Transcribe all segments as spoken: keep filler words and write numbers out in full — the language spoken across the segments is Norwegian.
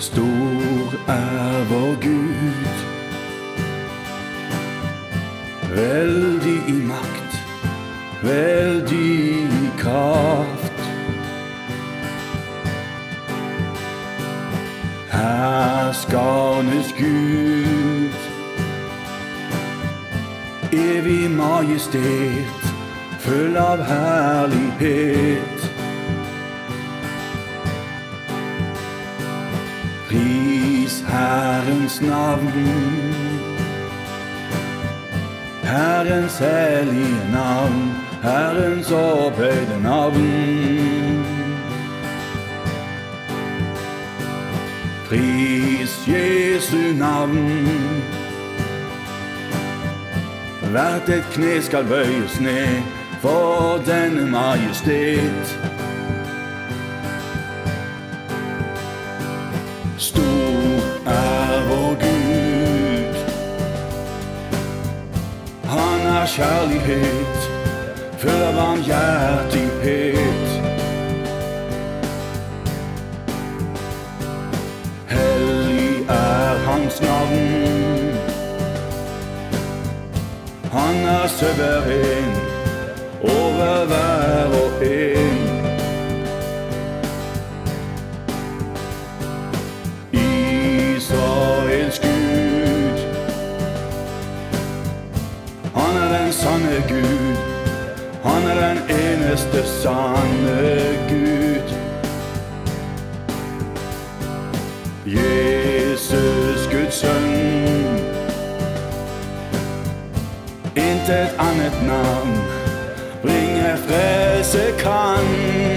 Stor er vår Gud, veldig i makt, veldig i kraft. Herskernes Gud, evig majestet, full av herlighet. Pris Herrens navn, Herrens hellige navn, Herrens opphøyde navn. Pris Jesu navn, hvert et kne skal bøyes ned for denne majestet. Stor er vår Gud, han er kjærlighet, full av barmhjertighet. Hellig er hans navn, han er suveren over hver og en. Israels Gud, han er den sanne Gud, han er den eneste sanne Gud. Jesus Guds sønn, intet annet navn bringer frelse kan.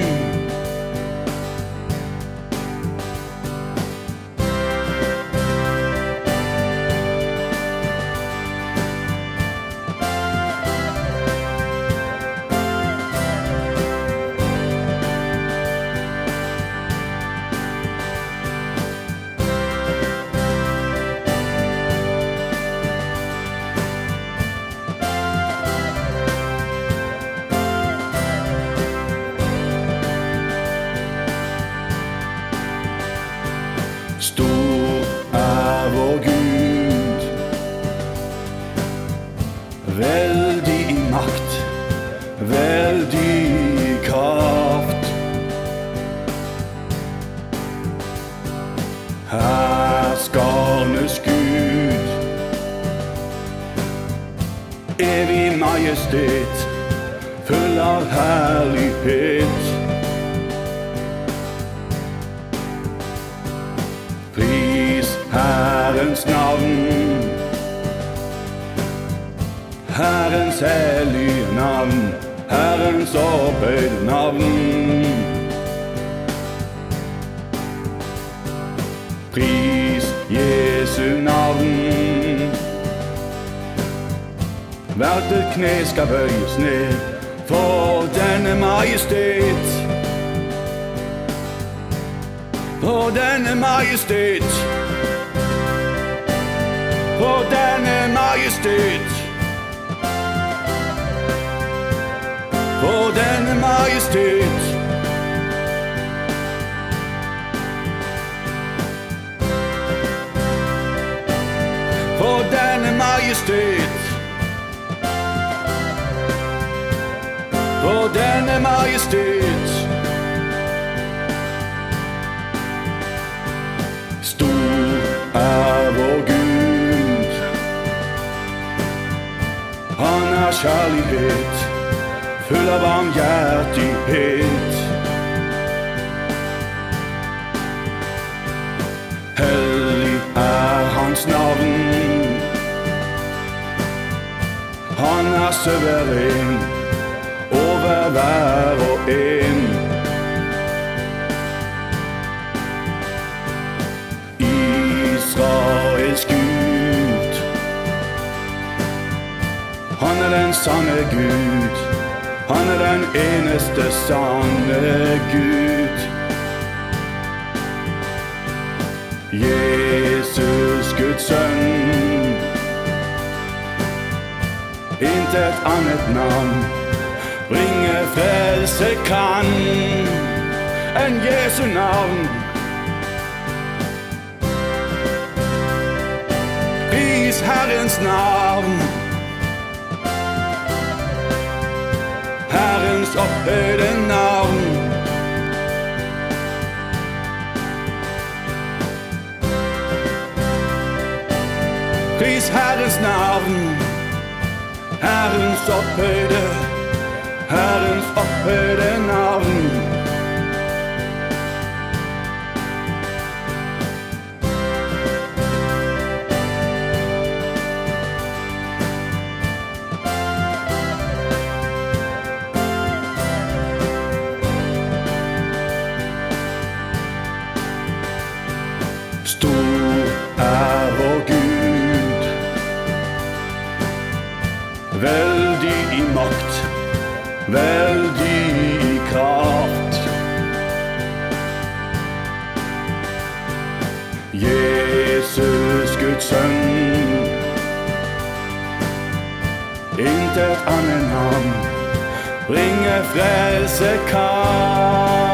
Stor er vår Gud, veldig i makt, veldig i kraft. Herskernes Gud, evig majestet, full av herlighet. Pris Herrens navn, Herrens hellige navn, Herrens opphøyde navn. Pris Jesu navn, hvert et kne skal bøyes ned for denne majestet. For denne majestet, for denne majestet, for denne majestet. For denne majestet, for denne majestet. Stor er vår Gud, han er kjærlighet, full av barmhjertighet. Hellig er hans navn, han er suveren over hver og en. Israels Gud, han er den sanne Gud, han er den eneste sanne Gud. Jesus Guds sønn, intet annet navn bringer frelse kan enn Jesu navn. Pris Herrens navn, Herrens opphøyde navn. Pris Herrens navn, Herrens opphøyde, Herrens opphøyde navn. Stor er vår Gud, veldig i makt, veldig i kraft. Jesus Guds sønn, intet annet navn bringer frelse kan.